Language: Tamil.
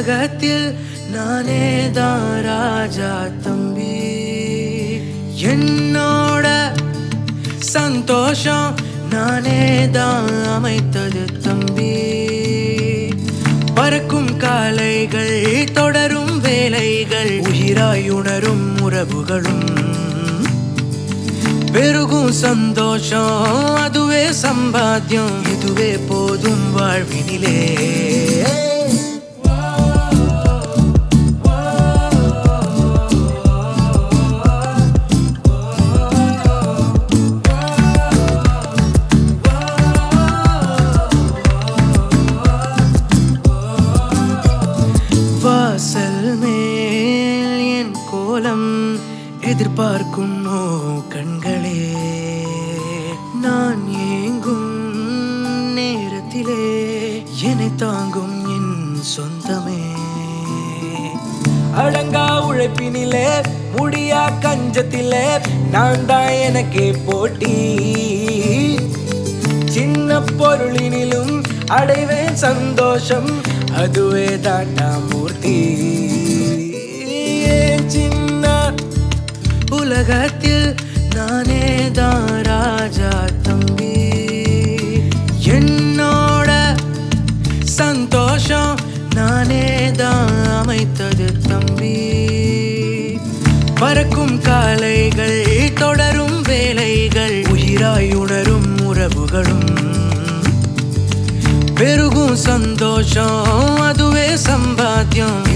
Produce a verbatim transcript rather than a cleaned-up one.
உலகத்தில் நானே தான் ராஜா தம்பி. என்னோட சந்தோஷம் நானே தான் அமைத்தது தம்பி. பறக்கும் காலைகள் தொடரும் வேலைகள் உயிராய் உணரும் உறவுகளும் பெருகும் சந்தோஷம் அதுவே சம்பாத்தியம். இதுவே போதும் வாழ்வினிலே. வாசல் மேல் என் கோலம் எதிர்பார்க்கும் ஓ கண்களே, நான் ஏங்கும் நேரத்திலே என்னை தாங்கும் என் சொந்தமே. அடங்கா உழைப்பினிலே முடியா கஞ்சத்திலே நான் தான் எனக்கே போட்டி. சின்ன பொருளினிலும் அடைவேன் சந்தோஷம் அதுவே தாண்டா மூர்த்தி. சின்ன உலகத்தில் நானே தான் ராஜா தம்பி. என்னோட சந்தோஷம் நானே தான் அமைத்தது தம்பி. பறக்கும் காலைகள் தொடரும் வேலைகள் உயிராய் உணரும் உறவுகளும் பெருகும் சந்தோஷம் அதுவே சம்பாத்தியம்.